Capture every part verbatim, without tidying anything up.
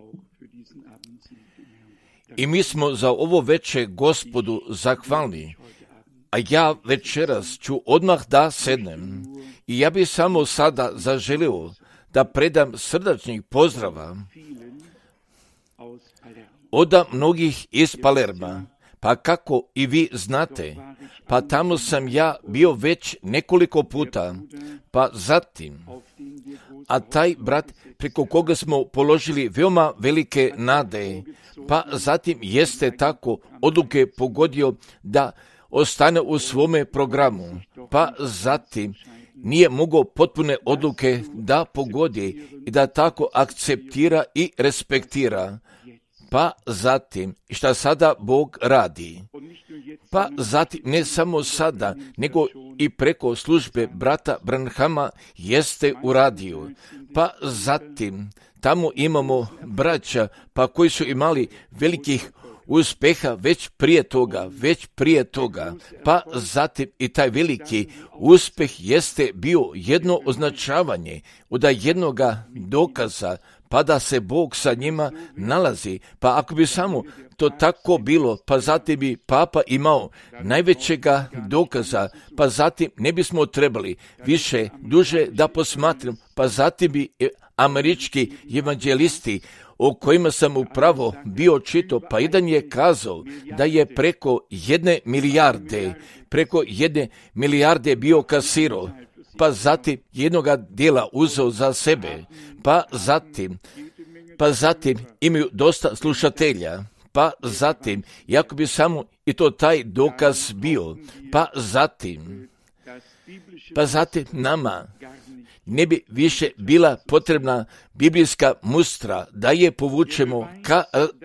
I mi smo za ovo večer Gospodu zahvalni. A ja večeras ću odmah da sednem i ja bih samo sada zaželio da predam srdačnih pozdrava od mnogih iz Palerma, pa kako i vi znate, pa tamo sam ja bio već nekoliko puta, pa zatim, a taj brat preko koga smo položili veoma velike nade, pa zatim jeste tako odluke pogodio da ostane u svome programu, pa zatim nije mogao potpune odluke da pogodi i da tako akceptira i respektira. Pa zatim, šta sada Bog radi? Pa zatim, ne samo sada, nego i preko službe brata Branhama jeste uradio. Pa zatim, tamo imamo braća, pa koji su imali velikih uspjeha već prije toga, već prije toga, pa zatim i taj veliki uspjeh jeste bio jedno označavanje od jednoga dokaza, pa da se Bog sa njima nalazi. Pa ako bi samo to tako bilo, pa zatim bi Papa imao najvećega dokaza, pa zatim ne bismo trebali više, duže da posmatram, pa zatim bi američki evanđelisti o kojima sam upravo bio čitao, pa jedan je kazao da je preko jedne milijarde, preko jedne milijarde bio kasirao, pa zatim jednoga dijela uzeo za sebe, pa zatim, pa zatim imaju dosta slušatelja, pa zatim, jako bi samo i to taj dokaz bio, pa zatim, pa zatim nama ne bi više bila potrebna biblijska mustra da je povučemo ka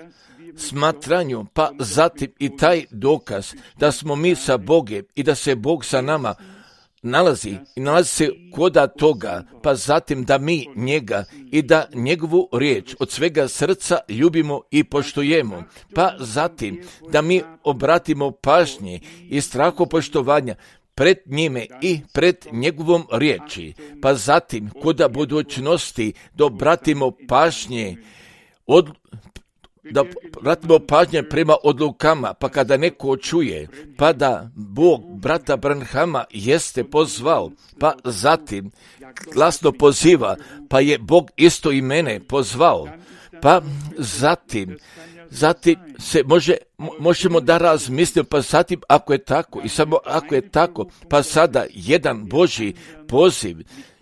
smatranju, pa zatim i taj dokaz da smo mi sa Bogom i da se Bog sa nama nalazi i nalazi se koda toga, pa zatim da mi njega i da njegovu riječ od svega srca ljubimo i poštujemo, pa zatim da mi obratimo pažnje i strahopoštovanja pred njime i pred njegovom riječi, pa zatim koda budućnosti da obratimo pažnje od da vratimo pažnje prema odlukama, pa kada neko čuje, pa da Bog brata Branhama jeste pozvao, pa zatim glasno poziva, pa je Bog isto i mene pozvao, pa zatim, zatim se može, možemo da razmislimo, pa zatim ako je tako, i samo ako je tako, pa sada jedan Božji poziv,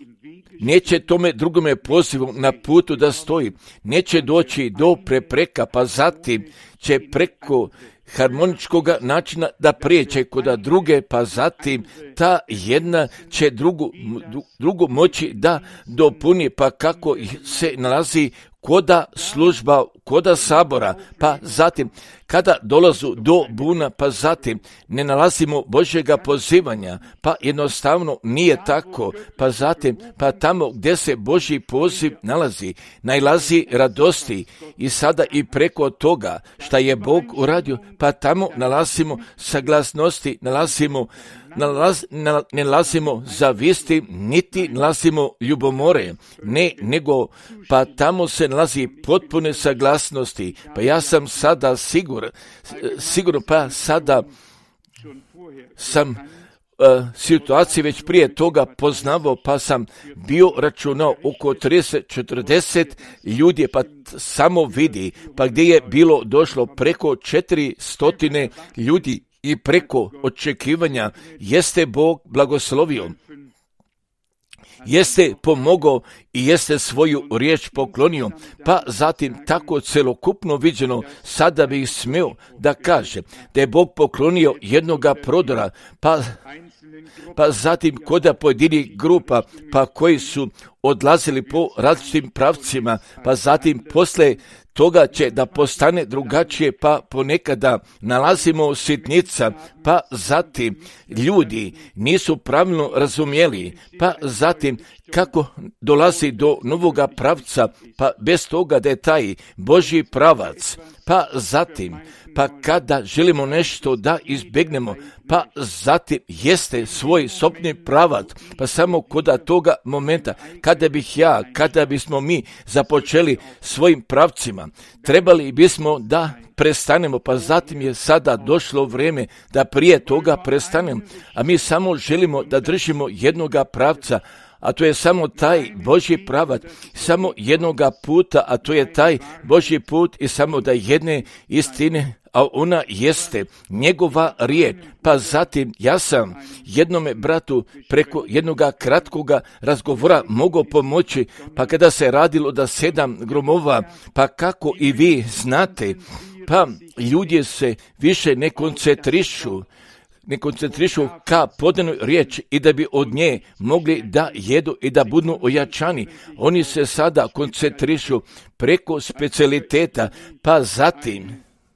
neće tome drugome pozivu na putu da stoji, neće doći do prepreka, pa zatim će preko harmoničkog načina da prijeće kod druge, pa zatim ta jedna će drugu, drugu moći da dopuni, pa kako se nalazi koda služba, koda sabora, pa zatim kada dolazu do buna, pa zatim ne nalazimo Božjega pozivanja, pa jednostavno nije tako, pa zatim, pa tamo gdje se Božji poziv nalazi, najlazi radosti i sada i preko toga šta je Bog uradio, pa tamo nalazimo saglasnosti, nalazimo Nalaz, ne nalazimo zavisti, niti nalazimo ljubomore, ne, nego pa tamo se nalazi potpune saglasnosti, pa ja sam sada sigur, sigurno, pa sada sam uh, situaciju već prije toga poznavao, pa sam bio računao oko trideset četrdeset ljudi, pa samo vidi, pa gdje je bilo došlo preko četiristo ljudi, i preko očekivanja jeste Bog blagoslovio, jeste pomogao i jeste svoju riječ poklonio, pa zatim tako celokupno viđeno, sada bih smio da kaže da je Bog poklonio jednoga prodora, pa pa zatim koda pojedinih grupa, pa koji su odlazili po različitim pravcima, pa zatim posle toga će da postane drugačije, pa ponekada nalazimo sitnica, pa zatim ljudi nisu pravilno razumjeli, pa zatim kako dolazi do novoga pravca, pa bez toga da je taj Božji pravac, pa zatim, pa kada želimo nešto da izbjegnemo, pa zatim jeste svoj sopni pravac, pa samo kod toga momenta, kada bih ja, kada bismo mi započeli svojim pravcima, trebali bismo da prestanemo, pa zatim je sada došlo vrijeme da prije toga prestanemo, a mi samo želimo da držimo jednoga pravca, a to je samo taj Božji pravac, samo jednoga puta, a to je taj Božji put i samo da jedne istine, a ona jeste njegova riječ. Pa zatim ja sam jednome bratu preko jednoga kratkoga razgovora mogao pomoći, pa kada se radilo da sedam gromova, pa kako i vi znate, pa ljudi se više ne koncentrišu, ne koncentrišu ka podanoj riječi i da bi od nje mogli da jedu i da budu ojačani. Oni se sada koncentrišu preko specijaliteta, pa zatim,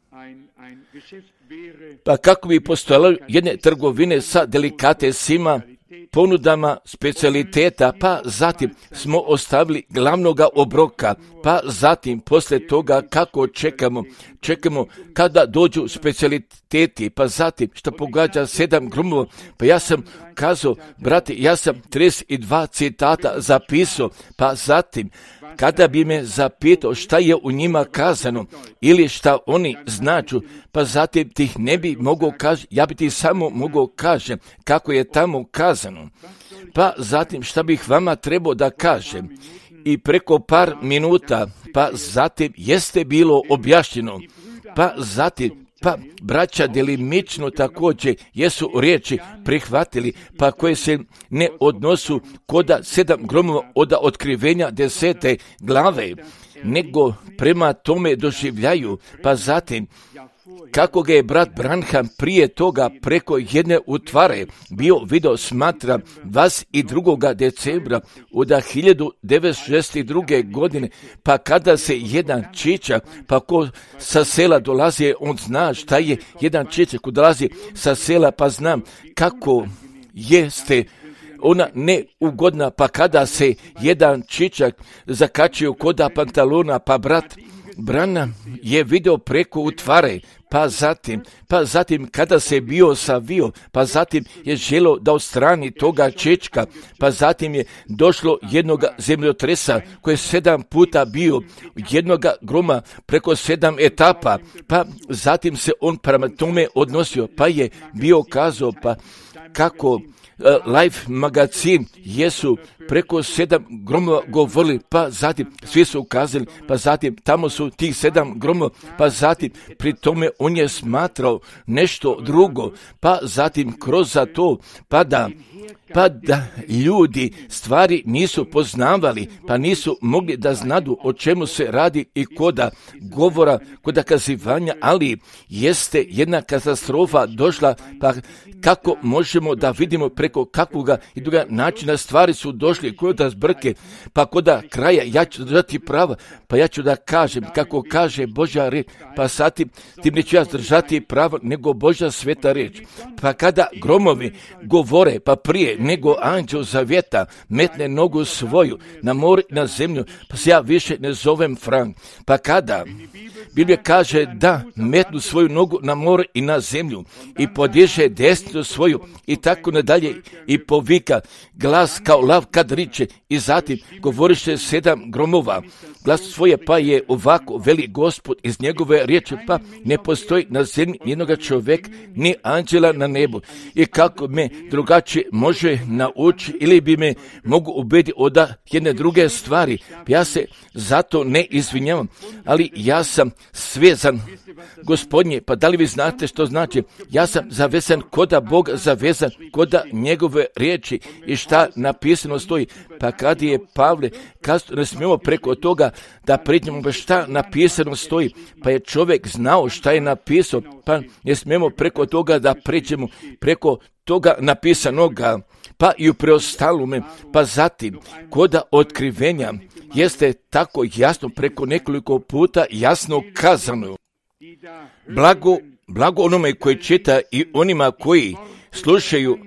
pa kako bi postojale jedne trgovine sa delikatesima, ponudama specijaliteta, pa zatim smo ostavili glavnoga obroka, pa zatim poslije toga kako čekamo, čekamo kada dođu specijaliteti, pa zatim što pogađa sedam gromova, pa ja sam kazao, brate, ja sam trideset dva citata zapisao, pa zatim kada bi me zapitao šta je u njima kazano ili šta oni značu, pa zatim ti ne bi mogao kaži, ja bi ti samo mogao kažem kako je tamo kazano. Pa zatim šta bih vama trebao da kažem i preko par minuta, pa zatim jeste bilo objašnjeno, pa zatim pa braća delimično također jesu riječi prihvatili, pa koje se ne odnosu koda sedam gromova od otkrivenja desete glave, nego prema tome doživljaju, pa zatim kako ga je brat Branham prije toga preko jedne utvare bio video smatra dvadeset drugog decembra od hiljadu devetsto šezdeset druge. godine, pa kada se jedan čičak, pa ko sa sela dolazi, on zna šta je jedan čičak, ko dolazi sa sela, pa znam kako jeste ona neugodna, pa kada se jedan čičak zakačio koda pantalona, pa brat Branham je video preko utvare, pa zatim, pa zatim kada se bio savio, pa zatim je želo da odstrani toga čečka, pa zatim je došlo jednoga zemljotresa koji je sedam puta bio, jednoga groma preko sedam etapa, pa zatim se on prema tome odnosio, pa je bio kazao, pa kako Uh, Life magazin jesu preko sedam gromova govorili, pa zatim svi su ukazali, pa zatim tamo su tih sedam gromova, pa zatim pri tome on je smatrao nešto drugo, pa zatim kroz za to, pa da, pa da ljudi stvari nisu poznavali, pa nisu mogli da znadu o čemu se radi i koda govora, koda kazivanja, ali jeste jedna katastrofa došla, pa kako možemo da vidimo preko kakvoga i druga načina stvari su došli koda zbrke, pa koda kraja ja ću držati prava, pa ja ću da kažem kako kaže Božja reč, pa satim tim neću ja držati prava nego Božja sveta reč, pa kada gromovi govore, pa prije nego anđel zavjeta metne nogu svoju na more i na zemlju, pa se ja više ne zovem Frank, pa kada Biblija kaže da metnu svoju nogu na more i na zemlju i podiže desnicu svoju i tako nadalje i povika glas kao lav kad riče i zatim govoriše sedam gromova. Glas svoje pa je ovako, veli Gospod iz njegove riječi, pa ne postoji na zemlji jednoga čovjeka ni anđela na nebu. I kako me drugačije može naučiti ili bi me mogu ubediti od jedne druge stvari. Ja se zato ne izvinjavam, ali ja sam svezan, Gospodnje, pa da li vi znate što znači? Ja sam zavezan koda Bog zavezan, koda njegove riječi i šta napisano stoji. Pa kad je Pavle, kad ne smijemo preko toga da priđemo šta napisano stoji, pa je čovjek znao šta je napisao, pa ne smijemo preko toga da priđemo preko toga napisanoga, pa i u preostalome, pa zatim koda otkrivenja jeste tako jasno preko nekoliko puta jasno kazano. Blago, blago onome koji čita i onima koji slušaju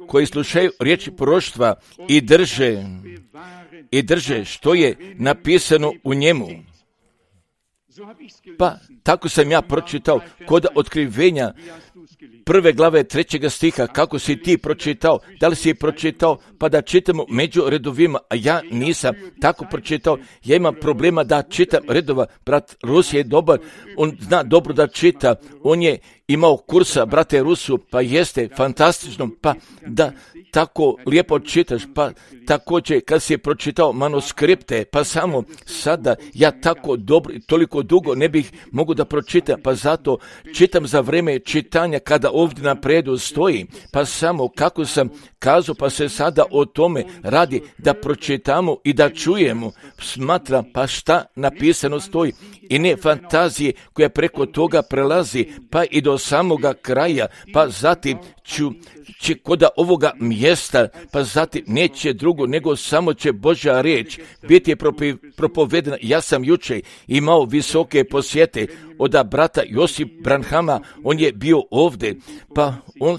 koji slušaju riječi proroštva i drže, i drže što je napisano u njemu. Pa tako sam ja pročitao kod otkrivenja prve glave trećega stiha. Kako si ti pročitao? Da li si pročitao? Pa da čitamo među redovima, a ja nisam tako pročitao. Ja imam problema da čitam redova. Brat Rus je dobar, on zna dobro da čita. On je imao kursa, brate Rusu, pa jeste fantastično, pa da tako lijepo čitaš, pa također kad si je pročitao manuskripte, pa samo sada ja tako dobro i toliko dugo ne bih mogu da pročitam, pa zato čitam za vrijeme čitanja kada ovdje na predu stoji, pa samo kako sam kazao, pa se sada o tome radi da pročitamo i da čujemo, smatram pa šta napisano stoji i ne fantazije koja preko toga prelazi, pa i do samoga kraja, pa zatim ću će koda ovoga mjesta, pa zatim neće drugo, nego samo će Božja riječ biti propovedena. Ja sam jučer imao visoke posjete od brata Josip Branhama, on je bio ovdje, pa on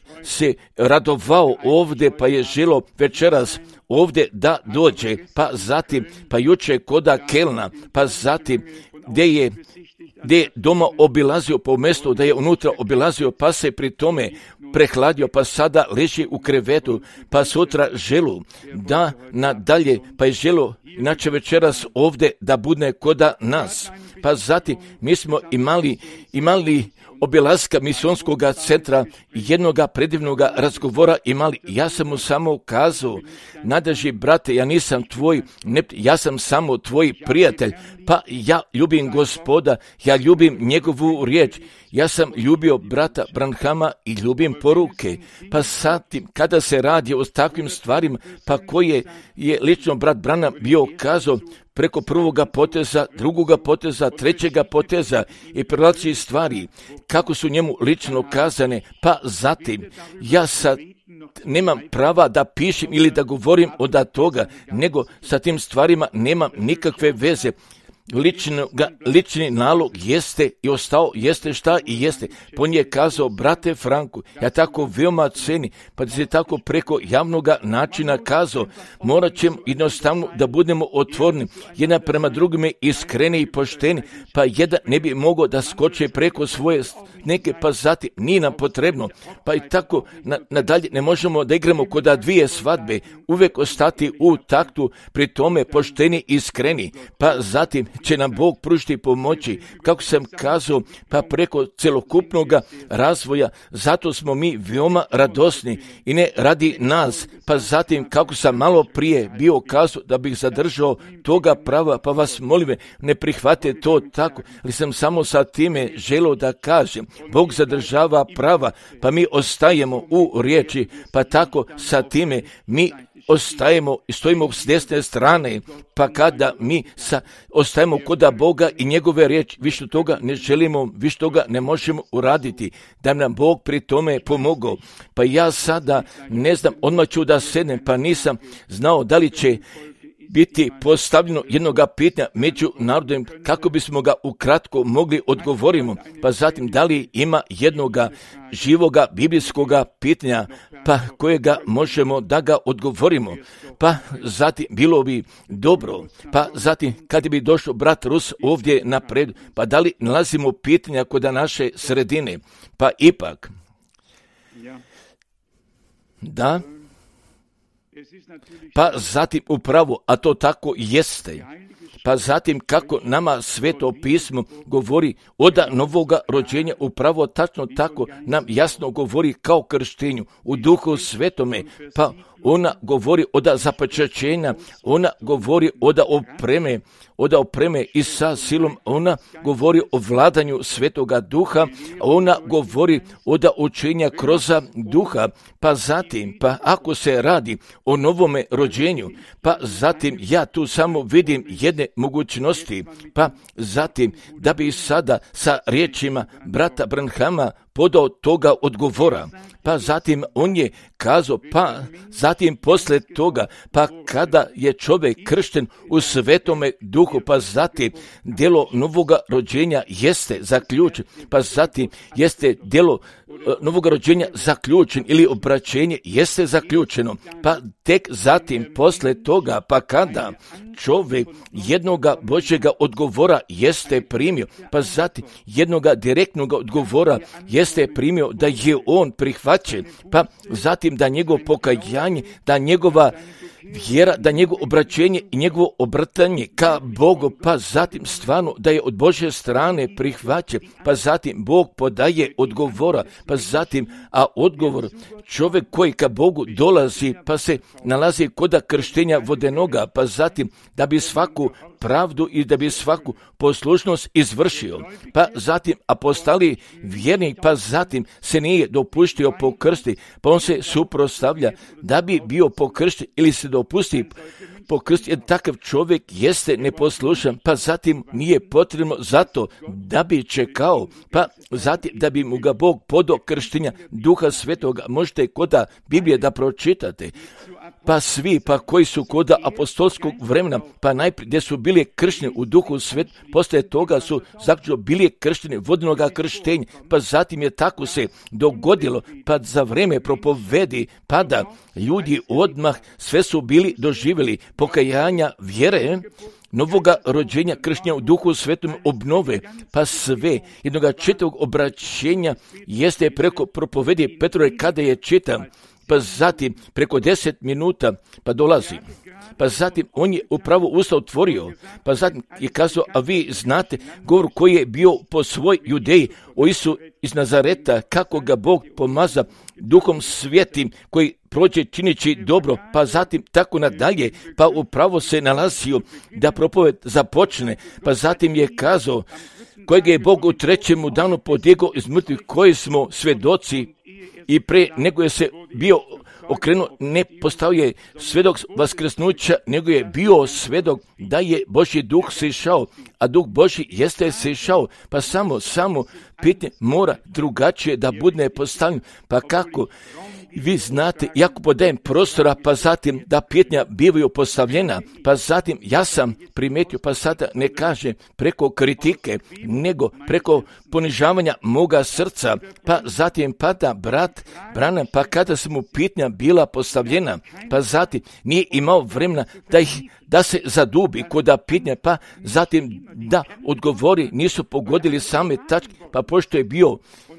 se radovao ovdje, pa je želo večeras ovdje da dođe, pa zatim, pa jučer koda Kelna, pa zatim gdje je gdje je doma obilazio po mjestu, da je unutra obilazio, pa se pri tome prehladio, pa sada leži u krevetu, pa sutra želu da nadalje, pa je želo inače večeras ovdje da bude koda nas. Pa zatim mi smo imali, imali obilaska misionskog centra, jednoga predivnoga razgovora imali. Ja sam mu samo kazao, nadrži brate, ja nisam tvoj, ne, ja sam samo tvoj prijatelj, pa ja ljubim Gospoda, ja ljubim njegovu riječ, ja sam ljubio brata Branhama i ljubim poruke. Pa zatim, kada se radi o takvim stvarima, pa koje je lično brat Branham bio kazao, preko prvoga poteza, drugoga poteza, trećega poteza i prelazi stvari, kako su njemu lično kazane, pa zatim, ja sad nemam prava da pišem ili da govorim od toga, nego sa tim stvarima nemam nikakve veze. Ličnoga, lični nalog jeste i ostao, jeste šta i jeste. Po nje je kazao, brate Franku, ja tako veoma ceni, pa da se tako preko javnoga načina kazao, morat ćemo jednostavno da budemo otvorni, jedna prema drugime iskreni i pošteni, pa jedan ne bi mogao da skoče preko svoje neke, pa zatim nije nam potrebno, pa i tako na, nadalje ne možemo da igramo kod dvije svadbe, uvijek ostati u taktu, pri tome pošteni i iskreni, pa zatim će nam Bog pružiti pomoći, kako sam kazao, pa preko celokupnog razvoja, zato smo mi veoma radosni i ne radi nas, pa zatim kako sam malo prije bio kazao da bih zadržao toga prava, pa vas molim, ne prihvate to tako, ali sam samo sa time želio da kažem, Bog zadržava prava, pa mi ostajemo u riječi, pa tako sa time mi ostajemo i stojimo s desne strane, pa kada mi sa, ostajemo koda Boga i njegove riječi, više toga ne želimo, više toga ne možemo uraditi, da nam Bog pri tome pomogao. Pa ja sada ne znam, odmah ću da sednem, pa nisam znao da li će biti postavljeno jednoga pitanja među narodom, kako bismo ga ukratko mogli odgovorimo, pa zatim da li ima jednoga živoga biblijskoga pitanja, pa kojega možemo da ga odgovorimo, pa zatim bilo bi dobro, pa zatim kad bi došao brat Rus ovdje napred, pa da li nalazimo pitanja kod naše sredine, pa ipak, da, pa zatim upravo, a to tako jeste, pa zatim kako nama Sveto pismo govori od novoga rođenja, upravo tačno tako nam jasno govori kao krštenju u Duhu Svetome, pa ona govori od započećenja, ona govori od opreme, od opreme i sa silom, ona govori o vladanju Svetoga Duha, ona govori od učenja kroz Duha, pa zatim, pa ako se radi o novome rođenju, pa zatim ja tu samo vidim jedne mogućnosti, pa zatim da bi sada sa riječima brata Branhama podao toga odgovora. Pa zatim on je kazao, pa zatim posle toga, pa kada je čovjek kršten u Svetome Duhu, pa zatim djelo novoga rođenja jeste zaključen, pa zatim jeste djelo novoga rođenja zaključen ili obraćenje jeste zaključeno, pa tek zatim posle toga, pa kada čovjek jednoga Božjega odgovora jeste primio, pa zatim jednoga direktnog odgovora jeste primio da je on prihvaćen, pa zatim da njegovo pokajanje, da njegova vjera, da njegovo obraćenje i njegovo obrtanje ka Bogu, pa zatim stvarno da je od Božje strane prihvaćen, pa zatim Bog podaje odgovora, pa zatim, a odgovor čovjek koji ka Bogu dolazi, pa se nalazi kod krštenja vodenoga, pa zatim da bi svaku pravdu i da bi svaku poslušnost izvršio, pa zatim a postali vjernik, pa zatim se nije dopuštio pokrsti, pa on se suprotstavlja da bi bio pokršten ili se dopusti pokrsti, jer takav čovjek jeste neposlušan, pa zatim nije potrebno zato da bi čekao, pa zatim da bi mu ga Bog podao krštenja Duha Svetoga. Možete koda Biblije da pročitate, pa svi, pa koji su koda apostolskog vremena, pa najprije gdje su bili kršteni u Duhu Svet, poslije toga su zaključno bili kršteni vodnoga krštenja, pa zatim je tako se dogodilo, pa za vreme propovedi, pa da ljudi odmah sve su bili doživjeli pokajanja vjere, novoga rođenja, krštenja u Duhu Svetom, obnove, pa sve jednoga čitavog obraćenja jeste preko propovedi Petrove kada je čitam, pa zatim preko deset minuta pa dolazi, pa zatim on je upravo usta otvorio, pa zatim je kazao, a vi znate govor koji je bio po svoj Judeji o Isu iz Nazareta, kako ga Bog pomaza Duhom Svetim koji prođe činići dobro, pa zatim tako nadalje, pa upravo se nalazio da propoved započne, pa zatim je kazao kojega je Bog u trećemu danu podigao iz mrtvih, koji smo svjedoci i pre nego je se bio okrenuo, ne postao je svedok vaskrsnuća, nego je bio svedok da je Božji duh sišao, a duh Božji jeste sišao, pa samo, samo pitanje mora drugačije da bude postavljeno, pa kako? Vi znate, jako podajem prostora, pa zatim da pitanja bivaju postavljena, pa zatim ja sam primetio, pa sada ne kaže preko kritike, nego preko ponižavanja moga srca, pa zatim pada brat, brana, pa kada su mu pitanja bila postavljena, pa zatim nije imao vremena da ih da se zadubi kod pitanja, pa zatim da odgovori, nisu pogodili same tačke, pa pošto je bio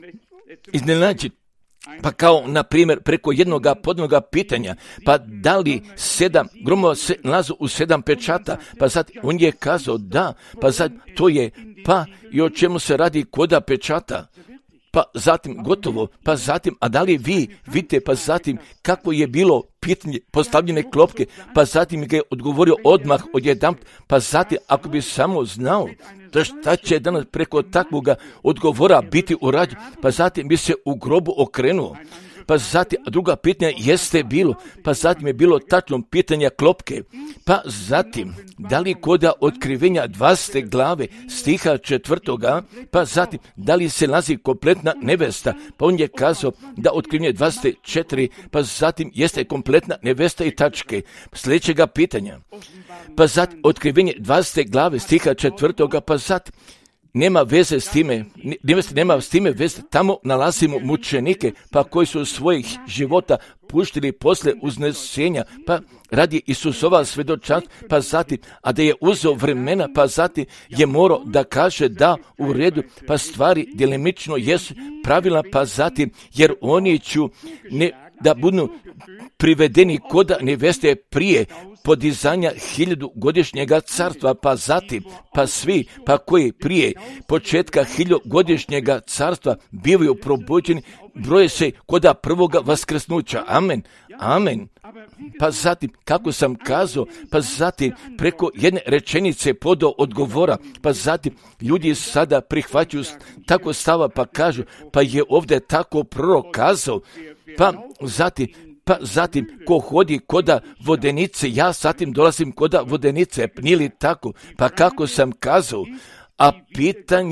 iznenađen, pa kao, na primjer, preko jednoga podnoga pitanja, pa da li sedam gromova se nalazu u sedam pečata, pa sad on je kazao da, pa sad to je, pa i o čemu se radi koda pečata, pa zatim gotovo, pa zatim, a da li vi vidite, pa zatim kako je bilo pitanje postavljene klopke, pa zatim ga je odgovorio odmah odjednom, pa zatim ako bi samo znao da šta će danas preko takvoga odgovora biti urađeno, pa zatim bi se u grobu okrenuo. Pa zatim, a druga pitanja jeste bilo, pa zatim je bilo tačno pitanja klopke, pa zatim, da li koda otkrivenja dvadesete glave stiha četvrtoga, pa zatim, da li se nalazi kompletna nevesta, pa on je kazao da otkrivenje dvadeset četiri, pa zatim jeste kompletna nevesta i tačke. Sljedećega pitanja, pa zatim otkrivenje dvadesete glave stiha četvrtoga, pa zatim, nema veze s time, nema s time veze, tamo nalazimo mučenike, pa koji su svojih života puštili posle uznesenja, pa radi Isusova svjedočanstva, pa zatim, a da je uzeo vremena, pa zatim je morao da kaže da u redu, pa stvari djelimično jesu pravila, pa zatim, jer oni ću ne, da budu privedeni koda neveste prije podizanja hiljadugodišnjega carstva, pa zatim, pa svi, pa koji prije početka hiljadugodišnjega carstva bivaju probuđeni, broje se koda prvoga vaskrsnuća. Amen, amen. Pa zatim, kako sam kazao, pa zatim preko jedne rečenice podao odgovora, pa zatim ljudi sada prihvaćaju tako stava, pa kažu, pa je ovdje tako prorok kazao, pa zatim, pa zatim, ko hodi koda vodenice, ja zatim dolazim koda vodenice, nije li tako? Pa kako sam kazao, a pitanje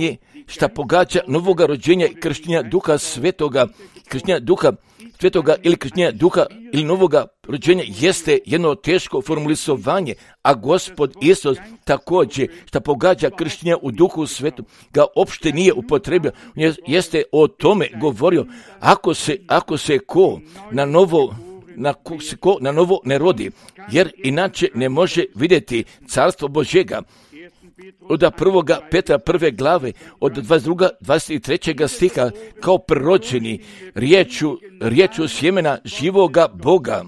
šta pogađa novoga rođenja i krštenja Duha Svetoga, krštenja Duha Svetoga ili krštenja Duha ili novoga rođenja jeste jedno teško formulisovanje, a Gospod Isus također šta pogađa krštenja u Duhu Svetom ga opšte nije upotrebio, jeste o tome govorio, ako se, ako se ko na novo na ko se ko na novo ne rodi, jer inače ne može vidjeti carstvo Božjega. Od prvoga Petra prve glave, od dvadeset drugog dvadeset trećeg stiha, kao prorođeni riječu, riječu sjemena živoga Boga.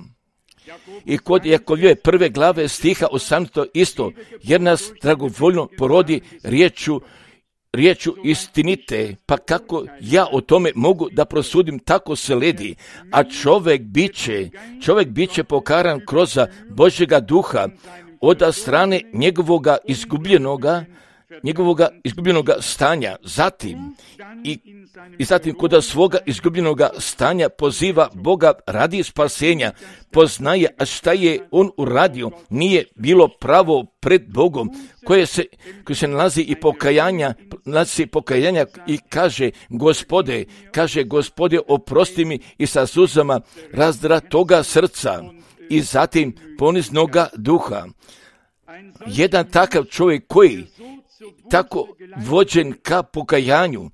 I kod Jakovljeve prve glave stiha osamnaestog isto, jer nas dragovoljno porodi riječu, riječu istinite, pa kako ja o tome mogu da prosudim, tako se ledi, a čovjek biće, čovjek biće pokaran kroz Božjega duha, od strane njegovoga izgubljenoga, njegovoga izgubljenoga stanja. Zatim, i, i zatim kod svoga izgubljenoga stanja poziva Boga radi spasenja, poznaje, a šta je on uradio, nije bilo pravo pred Bogom, koje se, koje se nalazi i pokajanja, nalazi pokajanja i kaže, Gospode, kaže, Gospode, oprosti mi i sa suzama razdra toga srca. I zatim poniznoga duha. Jedan takav čovjek koji tako vođen ka pokajanju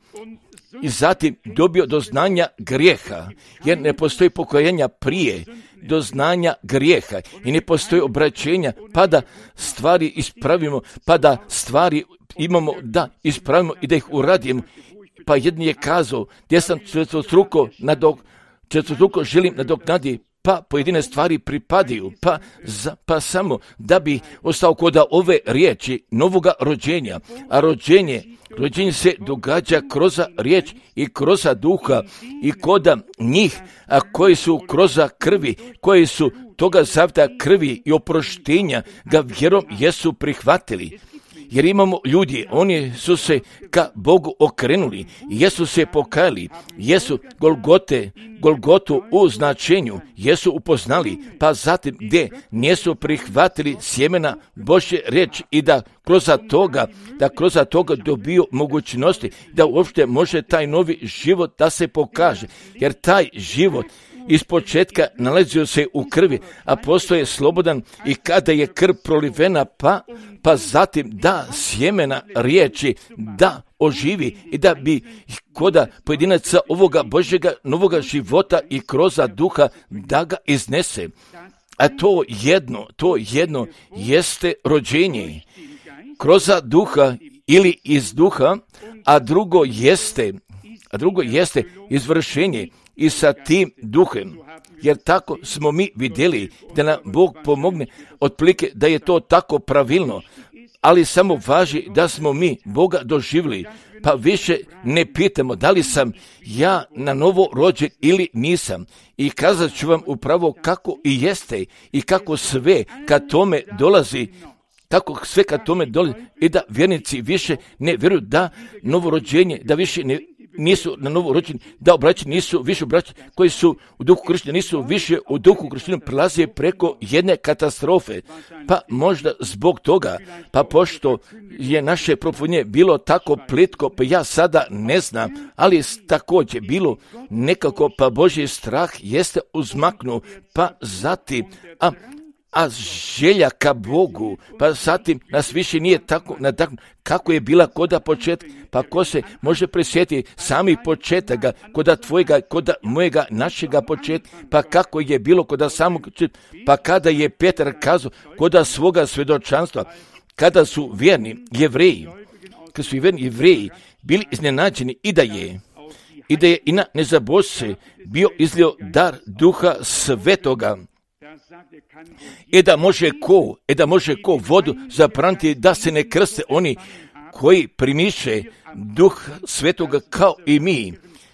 i zatim dobio do znanja grijeha, jer ne postoji pokajanja prije do znanja grijeha i ne postoji obraćenja, pa da stvari ispravimo, pa da stvari imamo da ispravimo i da ih uradimo. Pa jedan je kazao, gdje sam četvrstruko nadok, četvrstruko želim nadoknaditi, pa pojedine stvari pripadaju, pa, za, pa samo da bi ostao kod ove riječi novoga rođenja, a rođenje, rođenje se događa kroz riječ i kroz duha i kod njih, a koji su kroz krvi, koji su toga zavda krvi i oproštenja ga vjerom jesu prihvatili. Jer imamo ljudi, oni su se ka Bogu okrenuli, jesu se pokajali, jesu Golgote, Golgotu u značenju, jesu upoznali, pa zatim gdje nisu prihvatili sjemena Božje riječi i da kroz toga, da kroz toga dobiju mogućnosti, da uopšte može taj novi život da se pokaže, jer taj život iz početka nalazio se u krvi, a postoje slobodan i kada je krv prolivena, pa, pa zatim da sjemena riječi da oživi i da bi koda pojedinaca ovoga Božjega novoga života i kroz duha da ga iznese. A to jedno, to jedno jeste rođenje kroz duha ili iz duha, a drugo jeste, a drugo jeste izvršenje i sa tim duhem, jer tako smo mi vidjeli da nam Bog pomogne, otprilike da je to tako pravilno, ali samo važi da smo mi Boga doživjeli, pa više ne pitamo da li sam ja na novo rođen ili nisam. I kazat ću vam upravo kako i jeste i kako sve kad tome dolazi, kako sve kad tome dolazi i da vjernici više ne vjeruju da novorođenje, da više ne nisu na novo rođeni, da obraćeni nisu više obraćeni, koji su u duhu krštenja, nisu više u duhu krštenja, prelaze preko jedne katastrofe. Pa možda zbog toga, pa pošto je naše propovjedanje bilo tako plitko, pa ja sada ne znam, ali također bilo nekako, pa Božji strah jeste uzmaknuo, pa zatim, a a želja ka Bogu, pa zatim nas više nije tako nadahnuo kako je bila koda početka, pa ko se može prisjetiti sami početaka, koda tvojega, koda mojega, našega početka, pa kako je bilo koda samog početka, pa kada je Petar kazao koda svoga svjedočanstva, kada su vjerni Jevreji, kada su vjerni Jevreji bili iznenađeni i da je, i da je i na nezabožce bio izlio dar Duha Svetoga, I da može ko, i da može ko vodu zabraniti da se ne krste oni koji primiše Duh Svetoga kao i mi,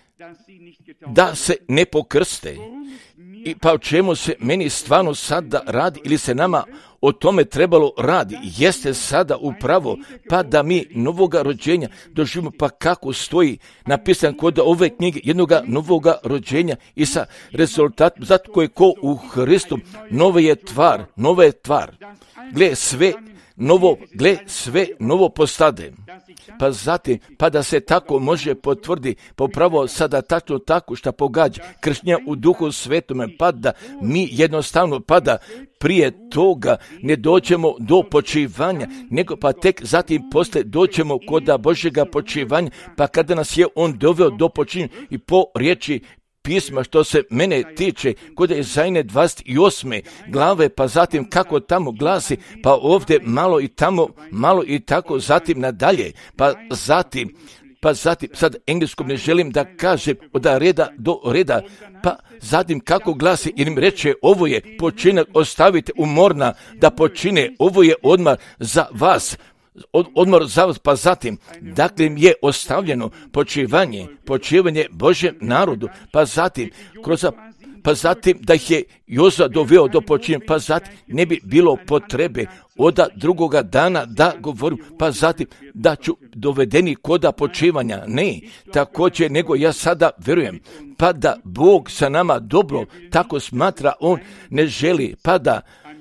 da se ne pokrste. I pa o čemu se meni stvarno sada radi ili se nama o tome trebalo radi, jeste sada upravo, pa da mi novoga rođenja doživimo, pa kako stoji napisan kod ove knjige jednoga novoga rođenja i sa rezultatom, zato koje ko u Hristu nova je tvar, nova je tvar. Gle, sve, novo, gle, sve novo postade. Pa zatim, pa da se tako može potvrdi, popravo sada tačno tako što pogađa kršnja u Duhu Svetome, pa da mi jednostavno, pa da prije toga ne dođemo do počivanja, nego pa tek zatim poslije dođemo kod Božjega počivanja, pa kada nas je On doveo do počinjenja i po riječi pisma što se mene tiče, kod Izajne dvadeset osme glave, pa zatim kako tamo glasi, pa ovdje malo i tamo, malo i tako, zatim nadalje, pa zatim, pa zatim, sad engleskom ne želim da kažem od reda do reda, pa zatim kako glasi, jer im reče, ovo je počinak, ostavite umorna da počine, ovo je odmor za vas, Od, odmor za vas, pa zatim, dakle im je ostavljeno počivanje, počivanje Božjem narodu, pa zatim, kroz, pa zatim da ih je Jozua doveo do počinjenja, pa zatim ne bi bilo potrebe od drugoga dana da govorim, pa zatim da ću dovedeni koda počivanja, ne, također nego ja sada vjerujem, pa da Bog sa nama dobro tako smatra, On ne želi, pa da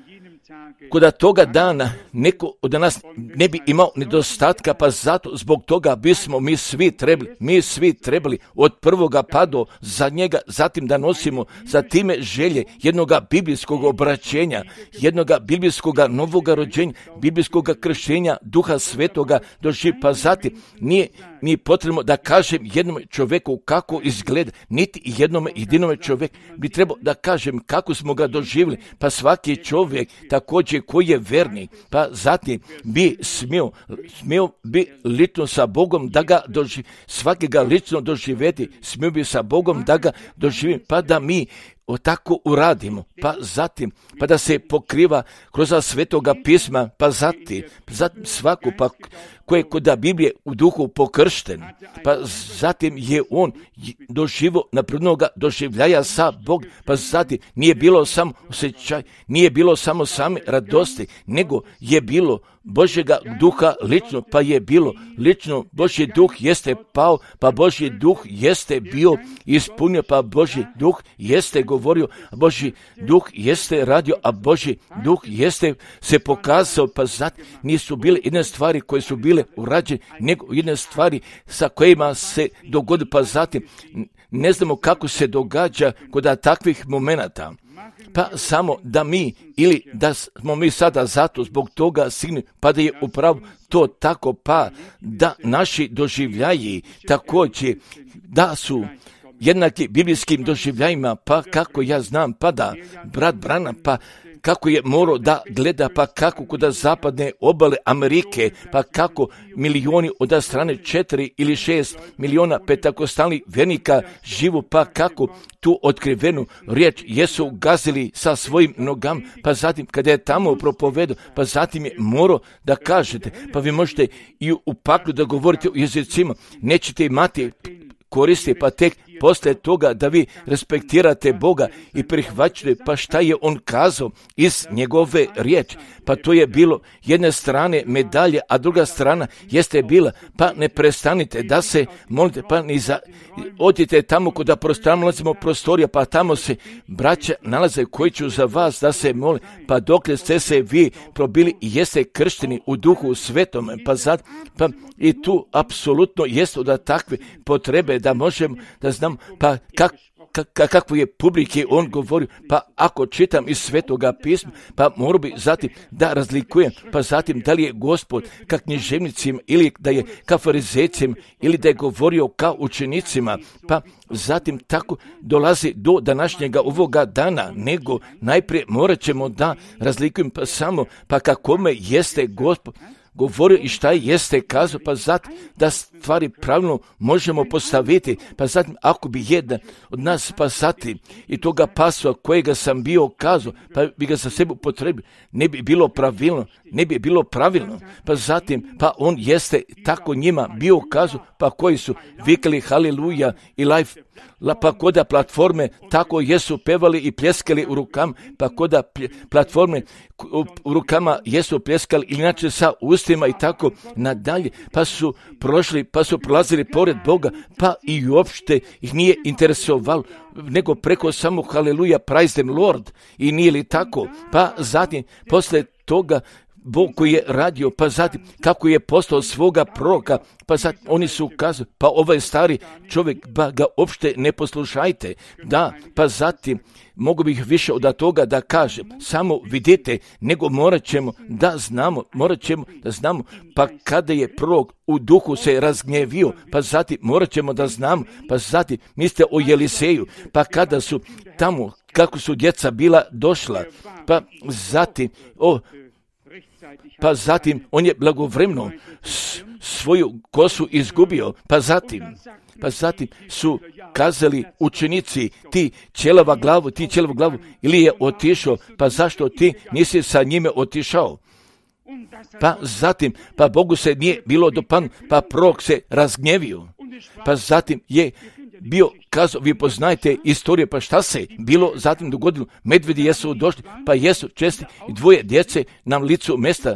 Koda toga dana neko od nas ne bi imao nedostatka, pa zato zbog toga bismo mi svi trebali, mi svi trebali od prvoga pa do zadnjega, zatim da nosimo za time želje jednoga biblijskog obraćenja, jednoga biblijskog novoga rođenja, biblijskog krštenja Duha Svetoga doživi, pa zatim nije ni potrebno da kažem jednom čovjeku kako izgleda, niti jednome jedinome čovjeku bi trebao da kažem kako smo ga doživjeli, pa svaki čovjek također koji je vernik, pa zatim bi smio, smio bi lično sa Bogom da ga doživi, svaki ga lično doživjeti, smio bi sa Bogom da ga doživi, pa da mi o tako uradimo, pa zatim, pa da se pokriva kroz Svetoga pisma, pa zatim, zatim svaku, pa koje kod Biblije u duhu pokršten, pa zatim je on doživo naprednoga doživljaja sa Bog, pa zatim nije bilo samo osjećaj, nije bilo samo same radosti, nego je bilo Božjega duha lično, pa je bilo lično, Božji duh jeste pao, pa Božji duh jeste bio ispunio, pa Božji duh jeste govorio, a Božji duh jeste radio, a Božji duh jeste se pokazao, pa zatim nisu bile jedne stvari koje su bile urađene, nego jedne stvari sa kojima se dogodi, pa zatim ne znamo kako se događa kod takvih momenata. Pa samo da mi, ili da smo mi sada zato zbog toga signi, pa da je upravo to tako, pa da naši doživljaji također, da su jednaki biblijskim doživljajima, pa kako ja znam, pa da brat Branham, pa kako je morao da gleda, pa kako kod zapadne obale Amerike, pa kako milioni od strane četiri ili šest miliona pentakostalnih vjernika živu, pa kako tu otkrivenu riječ jesu gazili sa svojim nogama, pa zatim kada je tamo propovedao, pa zatim je morao da kažete, pa vi možete i u paklu da govorite o jezicima, nećete imati koristi, pa tek poslije toga da vi respektirate Boga i prihvaćate, pa šta je On kazao iz njegove riječi. Pa to je bilo jedne strane medalje, a druga strana jeste bila, pa ne prestanite da se molite, pa ni za, odite tamo kod prostora, nalazimo prostorija, pa tamo se braća nalaze koji će za vas da se mole, pa dokle ste se vi probili i jeste kršteni u Duhu Svetome, pa sad, pa i tu apsolutno jeste da takve potrebe da možemo da znam, pa kako kakvu je publike on govorio, pa ako čitam iz Svetoga pisma, pa moram bi zatim da razlikujem, pa zatim da li je Gospod ka književnicima ili da je ka farizejcima ili da je govorio ka učenicima, pa zatim tako dolazi do današnjega ovoga dana, nego najprije morat ćemo da razlikujem pa samo, pa kakome jeste Gospod govorio i šta jeste kazao, pa zatim da stvari pravilno možemo postaviti, pa zatim ako bi jedan od nas pa zatim i toga pasova kojega sam bio kazao, pa bi ga za sebe upotrebio, ne bi bilo pravilno, ne bi bilo pravilno, pa zatim, pa on jeste tako njima bio kazao, pa koji su vikali haleluja i life, La, pa koda platforme tako jesu pevali i pljeskali u rukama, pa koda platforme u rukama jesu pljeskali inače sa ustima i tako nadalje, pa su prošli, pa su prolazili pored Boga, pa i uopšte ih nije interesovalo, nego preko samo haleluja, praise them Lord, i nije li tako, pa zatim posle toga Bog koji je radio, pa zatim kako je poslao svoga proroka, pa zatim oni su kazali, pa ovaj stari čovjek, ba ga uopšte ne poslušajte. Da, pa zatim mogu bih više od toga da kažem, samo vidite, nego morat ćemo da znamo, morat ćemo da znamo, pa kada je prorok u duhu se razgnjevio, pa zatim morat ćemo da znamo, pa zatim mislite o Jeliseju, pa kada su tamo, kako su djeca bila došla, pa zatim, o, pa zatim on je blagovremeno svoju kosu izgubio, pa zatim, pa zatim su kazali učenici, ti ćelava glavu, ti ćelava glavu, ili je otišao, pa zašto ti nisi sa njime otišao? Pa zatim, pa Bogu se nije bilo dopadno, pa prorok se razgnjevio, pa zatim je bio kazao, vi poznajete istorije, pa šta se bilo zatim dogodilo? Medvedi jesu došli, pa jesu česti i dvoje djece na licu mesta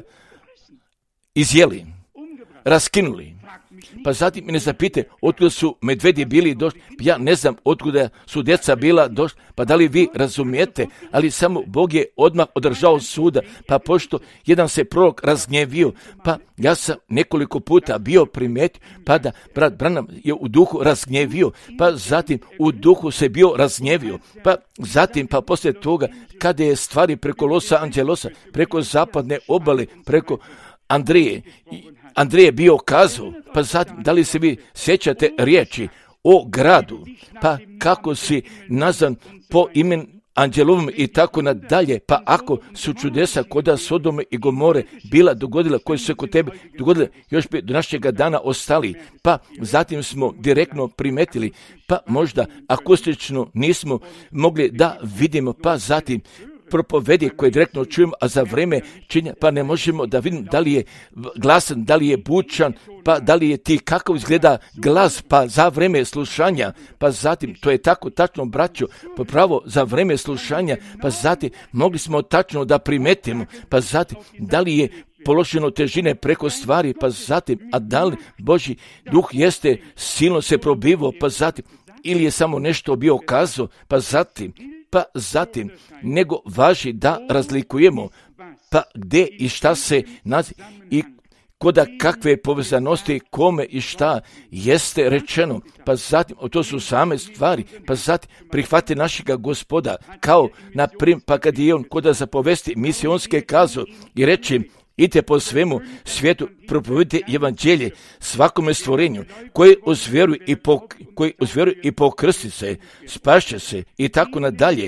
izjeli, raskinuli. Pa zatim me ne zapite, otkuda su medvedi bili došli, ja ne znam otkuda su djeca bila došli, pa da li vi razumijete, ali samo Bog je odmah održao suda, pa pošto jedan se prorok razgnjevio, pa ja sam nekoliko puta bio primetio, pa da brat Branham je u duhu razgnjevio, pa zatim u duhu se bio razgnjevio, pa zatim pa poslije toga, kada je stvari preko Losa Angelosa, preko zapadne obale, preko Andrije, Andrije je bio kazao, pa zatim, da li se vi sjećate riječi o gradu, pa kako si nazvan po imen Anđelovom i tako nadalje, pa ako su čudesa koda Sodome i Gomore bila dogodila, koje su se kod tebe dogodile, još bi do našega dana ostali, pa zatim smo direktno primetili, pa možda akustično nismo mogli da vidimo, pa zatim propovedi koje direktno čujemo, a za vreme činja, pa ne možemo da vidimo da li je glasan, da li je bučan, pa da li je ti, kako izgleda glas, pa za vreme slušanja, pa zatim, to je tako tačno, braćo, pa pravo za vreme slušanja, pa zatim mogli smo tačno da primetimo, pa zatim, da li je položeno težine preko stvari, pa zatim, a da li Božji duh jeste silno se probivo, pa zatim, ili je samo nešto bio kazao, pa zatim, pa zatim, nego važi da razlikujemo, pa gdje i šta se nazi i koda kakve povezanosti, kome i šta jeste rečeno, pa zatim, to su same stvari, pa zatim prihvate našega Gospoda, kao na prim, pa kad je on koda zapovesti misionske kazo i reći, idite po svemu svijetu, propovedite evanđelje svakome stvorenju, koji uzvjeruje i po, koji uzvjeruje i pokrsti se, spašće se i tako nadalje.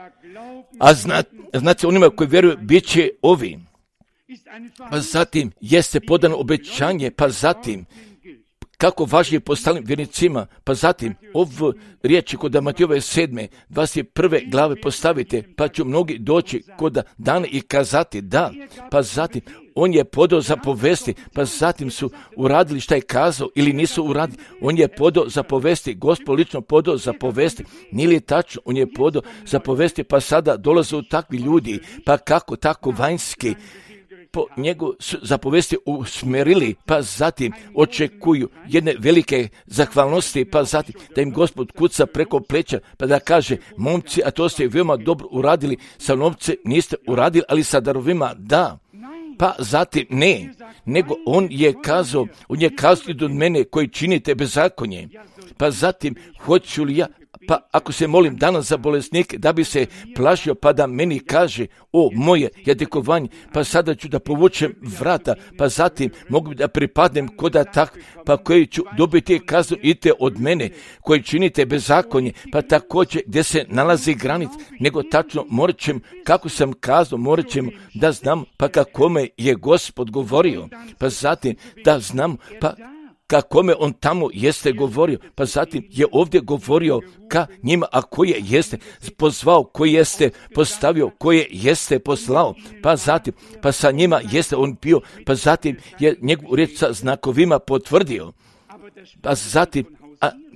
A zna, znate, onima koji vjeruju, bit će ovi. Pa zatim jeste podano obećanje, pa zatim kako važi po stalnim vjernicima, pa zatim ovu riječi kod Matijove sedme, dvadeset prve glave postavite, pa će mnogi doći kod dana i kazati da, pa zatim on je podao zapovesti, pa zatim su uradili šta je kazao ili nisu uradili, on je podao zapovesti, Gospod lično podao zapovesti, nije li tačno, on je podao zapovesti, pa sada dolaze u takvi ljudi, pa kako tako vanjski, po njegu zapovesti usmerili, pa zatim očekuju jedne velike zahvalnosti, pa zatim da im Gospod kuca preko pleća, pa da kaže, momci, a to ste veoma dobro uradili, sa novce niste uradili, ali sa darovima da. Pa zatim ne, nego on je kazao, on je kazao do mene koji činite bezakonje. Pa zatim, hoću li ja, pa ako se molim danas za bolesnike, da bi se plašio, pa da meni kaže, o moje jadikovanje, pa sada ću da povučem vrata, pa zatim mogu da pripadnem koda tak, pa koji ću dobiti kaznu, idite od mene, koji činite bezakonje, pa također gdje se nalazi granic, nego tačno morat ćemo, kako sam kazao, morat ćemo da znam, pa kakome je Gospod govorio, pa zatim da znam, pa kakome on tamo jeste govorio, pa zatim je ovdje govorio ka njima, a koje jeste pozvao, koje jeste postavio, koje jeste poslao, pa zatim, pa sa njima jeste on bio, pa zatim je njegovu riječ sa znakovima potvrdio, pa zatim, a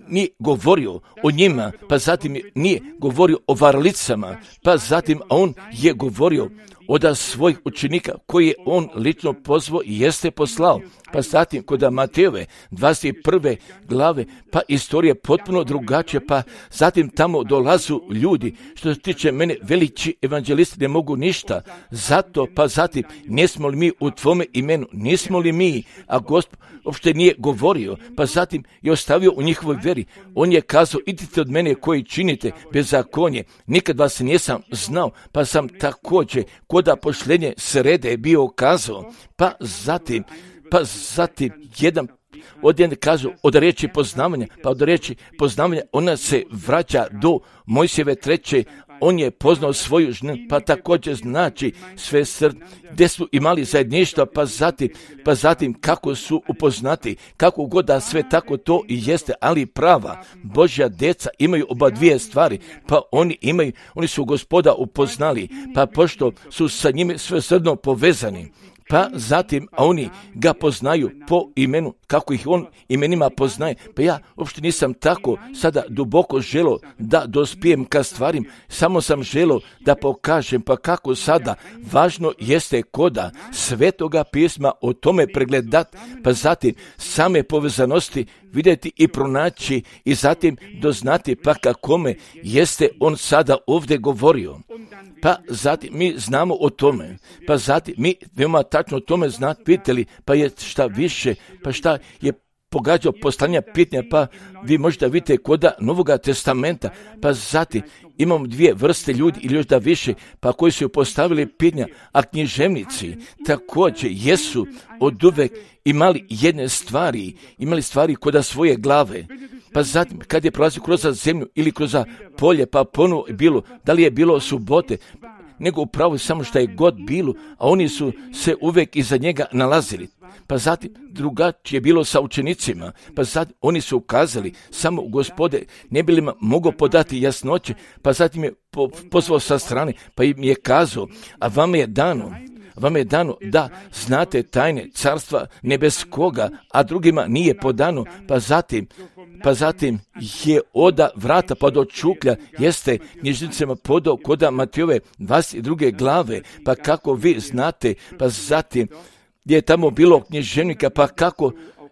nije govorio o njima, pa zatim nije govorio o varlicama, pa zatim on je govorio od svojih učenika koje je on lično pozvao i jeste poslao. Pa zatim kod Matejove dvadeset prve glave, pa istorija je potpuno drugačija, pa zatim tamo dolazu ljudi, što se tiče mene, veliki evanđelisti ne mogu ništa, zato pa zatim nismo li mi u tvome imenu, nismo li mi, a Gospod uopšte nije govorio, pa zatim je ostavio u njihovoj veri. On je kazao, idite od mene koji činite bezakonje, nikad vas nisam znao, pa sam također koda pošljenje srede je bio kazao, pa zatim Pa zatim jedan od jedan kažu od riječi poznavanja, pa od riječi poznavanja ona se vraća do Mojsijeve treće, on je poznao svoju ženu, pa također znači sve srd, gdje su imali zajedništva, pa zatim, pa zatim kako su upoznati, kako god da sve tako to i jeste, ali prava Božja djeca imaju oba dvije stvari, pa oni imaju, oni su Gospoda upoznali, pa pošto su sa njime sve srdno povezani, pa zatim, a oni ga poznaju po imenu, kako ih on imenima poznaje. Pa ja uopšte nisam tako sada duboko želo da dospijem ka stvarim, samo sam želo da pokažem, pa kako sada važno jeste koda Svetoga pisma o tome pregledat, pa zatim same povezanosti vidjeti i pronaći i zatim doznati pa kakome jeste on sada ovdje govorio. Pa zatim mi znamo o tome, pa zatim mi veoma tačno o tome znati pitali, pa je šta više, pa šta je pogađao poslanja pitanja, pa vi možda vidite koda Novoga testamenta, pa zatim imamo dvije vrste ljudi ili još da više, pa koji su postavili pitanja, a književnici također jesu od uvek imali jedne stvari, imali stvari koda svoje glave. Pa zatim, kad je prolazio kroz zemlju ili kroz polje, pa ponovo je bilo, da li je bilo subote, nego upravo samo što je god bilo, a oni su se uvek iza njega nalazili. Pa zatim, drugačije je bilo sa učenicima, pa zatim oni su ukazali, samo Gospode, ne bi li mogao podati jasnoće, pa zatim je po, pozvao sa strane, pa im je kazao, a vama je dano, Vam je dano da znate tajne carstva nebeskoga, a drugima nije podano, pa zatim, pa zatim je oda vrata pa do čuklja, jeste knjižnicama podao koda Matejove dvadeset druge glave, pa kako vi znate, pa zatim gdje je tamo bilo književnika, pa kako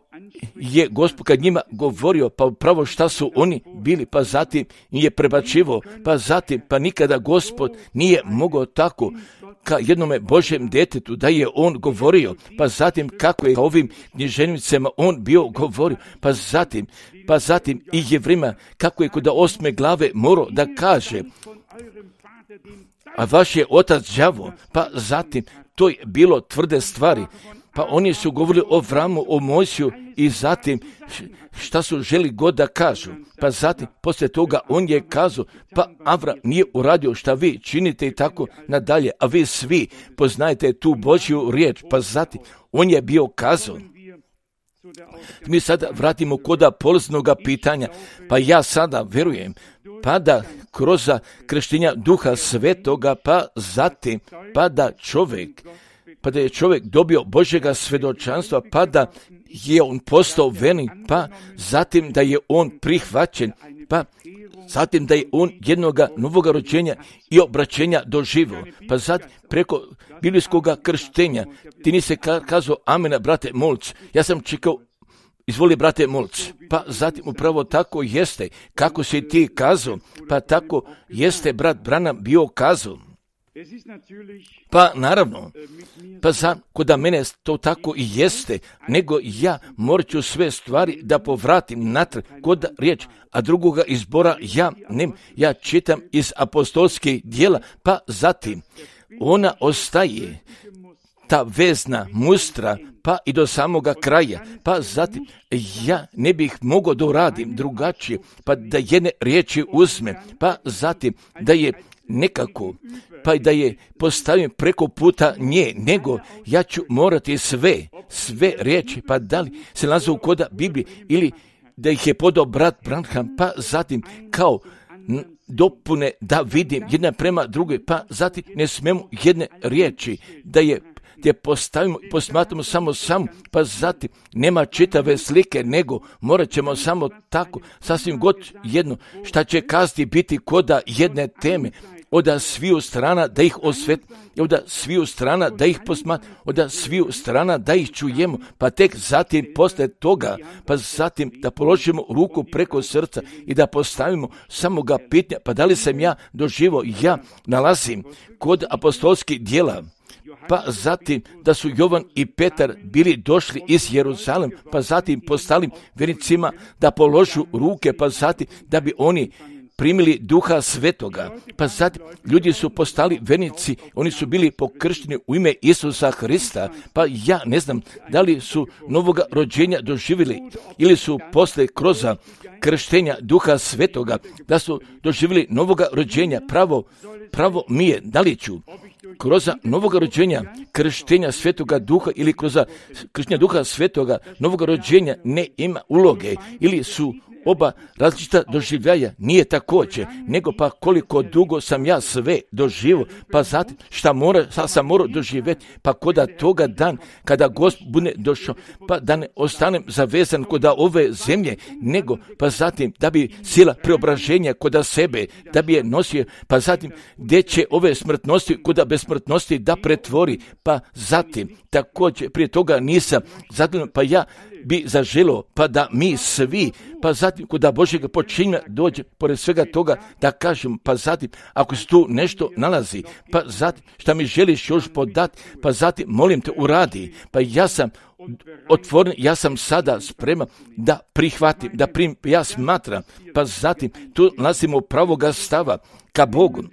je Gospod kad njima govorio, pa upravo šta su oni bili, pa zatim je prebačivo, pa zatim, pa nikada Gospod nije mogao tako ka jednome Božjem djetetu da je on govorio, pa zatim kako je ovim književnicama on bio govorio, pa zatim, pa zatim i Jevrima, kako je kod osme glave morao da kaže, a vaš je otac đavo, pa zatim to je bilo tvrde stvari, pa oni su govorili o Avramu, o Mojsiju i zatim šta su želi god da kažu. Pa zatim, poslije toga on je kazao, pa Avram nije uradio šta vi činite i tako nadalje, a vi svi poznajete tu Božju riječ. Pa zatim, on je bio kazao. Mi sada vratimo koda polaznoga pitanja, pa ja sada verujem, pa da kroz krštenja Duha Svetoga, pa zatim, pa da čovjek, pa da je čovjek dobio Božjega svjedočanstva, pa da je on postao vernik, pa zatim da je on prihvaćen, pa zatim da je on jednoga novoga rođenja i obraćenja doživio, pa zatim preko biblijskog krštenja. Ti nisi kazao amena, brate Molc, ja sam čekao, izvoli brate Molc, pa zatim upravo tako jeste, kako si ti kazao, pa tako jeste brat Branham bio kazao. Pa naravno, pa za kod mene to tako i jeste, nego ja morat ću sve stvari da povratim natrag kod riječ, a drugoga izbora ja nem, ja čitam iz apostolskih djela, pa zatim ona ostaje ta vezna mustra, pa i do samoga kraja, pa zatim ja ne bih mogao da uradim drugačije, pa da jedne riječi uzmem, pa zatim da je nekako, pa i da je postavim preko puta nje, nego ja ću morati sve, sve riječi, pa da li se nalaze u koda Biblije ili da ih je podao brat Branham, pa zatim kao dopune da vidim jedna prema drugoj, pa zatim ne smemo jedne riječi da je gdje postavimo i posmatramo samo sam, pa zatim nema čitave slike, nego morat ćemo samo tako, sasvim god jedno, šta će kazati biti koda jedne teme, oda sviju strana da ih osvet, oda sviju strana da ih posmat, oda sviju strana da ih čujemo, pa tek zatim posle toga, pa zatim da položimo ruku preko srca i da postavimo samoga pitanja, pa da li sam ja doživo, ja nalazim kod apostolskih djela, pa zatim da su Jovan i Petar bili došli iz Jeruzalem, pa zatim postali vjernicima da položu ruke, pa zatim da bi oni primili Duha Svetoga, pa zatim ljudi su postali vernici, oni su bili pokršteni u ime Isusa Hrista, pa ja ne znam da li su novoga rođenja doživjeli ili su posle kroz krštenja Duha Svetoga, da su doživjeli novoga rođenja, pravo, pravo mi je, da li ću kroz novoga rođenja, krštenja Svetoga Duha ili kroz krštenja Duha Svetoga, novoga rođenja ne ima uloge ili su oba različita doživljaja, nije također, nego pa koliko dugo sam ja sve doživio, pa zatim šta mora, šta sam morao doživjeti, pa koda toga dan, kada Gospod bude došao, pa da ne ostanem zavezan koda ove zemlje, nego pa zatim da bi sila preobraženja koda sebe, da bi je nosio, pa zatim gdje će ove smrtnosti koda besmrtnosti da pretvori, pa zatim također prije toga nisam zadovoljan, pa ja bi zaželio, pa da mi svi, pa zatim kuda Božjega počinja dođe, pored svega toga da kažem, pa zatim ako se tu nešto nalazi, pa zatim šta mi želiš još podati, pa zatim molim te uradi, pa ja sam otvoren, ja sam sada spreman da prihvatim, da primim, ja smatram, pa zatim tu nalazimo pravoga stava ka Bogu,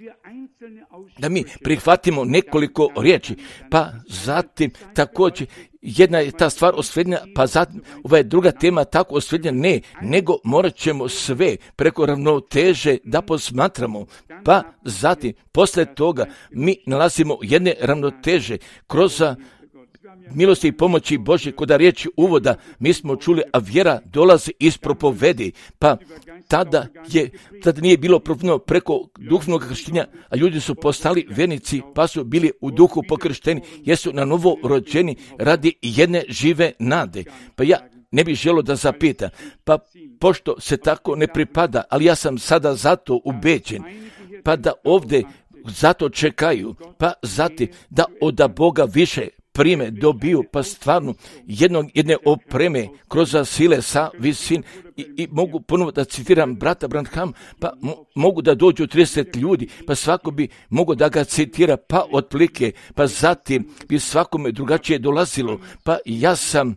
da mi prihvatimo nekoliko riječi, pa zatim također jedna je ta stvar osvetljena, pa zatim ova je druga tema tako osvetljena, ne, nego morat ćemo sve preko ravnoteže da posmatramo, pa zatim posle toga mi nalazimo jedne ravnoteže kroz milosti i pomoći Božje, kod riječi uvoda mi smo čuli, a vjera dolazi iz propovedi, pa tada je, tada nije bilo propovjedno preko duhovnog krštenja, a ljudi su postali vjernici, pa su bili u duhu pokršteni, jesu na novo rođeni radi jedne žive nade. Pa ja ne bih želio da zapita, pa pošto se tako ne pripada, ali ja sam sada zato ubeđen, pa da ovdje zato čekaju, pa zatim da od Boga više prime dobiju, pa stvarno jednog, jedne opreme kroz sile sa visin i, i mogu ponovo da citiram brata Branham, pa mo, mogu da dođu trideset ljudi, pa svako bi mogo da ga citira, pa otplike, pa zatim bi svakome drugačije dolazilo, pa ja sam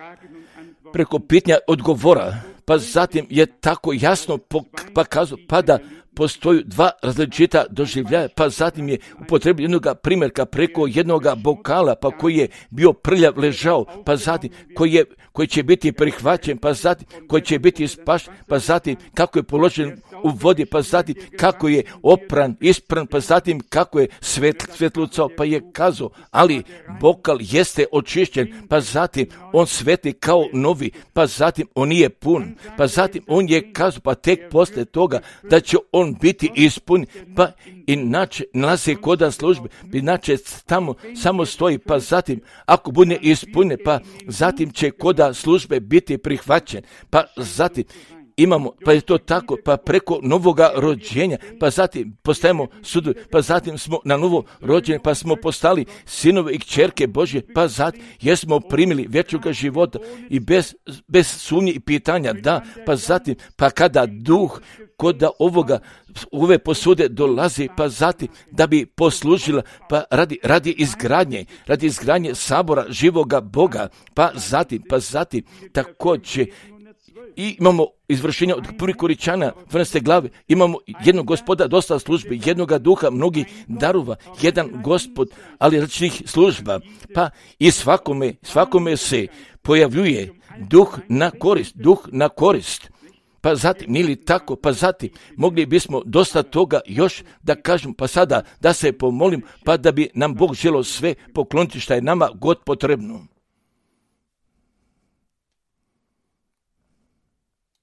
preko pitanja odgovora, pa zatim je tako jasno pokazao, pa da postoju dva različita doživljaja, pa zatim je upotrebio jednog primjerka preko jednog bokala, pa koji je bio prljav ležao, pa zatim koji, je, koji će biti prihvaćen, pa zatim koji će biti spašen, pa zatim kako je položen u vodi, pa zatim kako je opran, ispran, pa zatim kako je svet, svetlucao, pa je kazao, ali bokal jeste očišćen, pa zatim on sveti kao novi, pa zatim on nije pun, pa zatim on je kazao, pa tek posle toga da će on biti ispun, pa inače nalazi koda službe, inače tamo samo stoji, pa zatim ako bude ispune, pa zatim će koda službe biti prihvaćen, pa zatim imamo, pa je to tako, pa preko novoga rođenja, pa zatim postajemo sudovi, pa zatim smo na novo rođeni, pa smo postali sinove i kćerke Božje, pa zatim jesmo primili vječnoga života i bez, bez sumnje i pitanja, da, pa zatim, pa kada duh kod ovoga, ove posude dolazi, pa zatim da bi poslužila, pa radi, radi izgradnje, radi izgradnje sabora živoga Boga, pa zatim, pa zatim također i imamo izvršenja od prvih Koričana, dvanaeste glave, imamo jednog Gospoda, dosta službe, jednoga duha, mnogih darova, jedan Gospod, ali različitih služba, pa i svakome, svakome se pojavljuje duh na korist, duh na korist. Pa zatim, nije li tako, pa zatim, mogli bismo dosta toga još da kažem, pa sada da se pomolim, pa da bi nam Bog želio sve pokloniti što je nama god potrebno.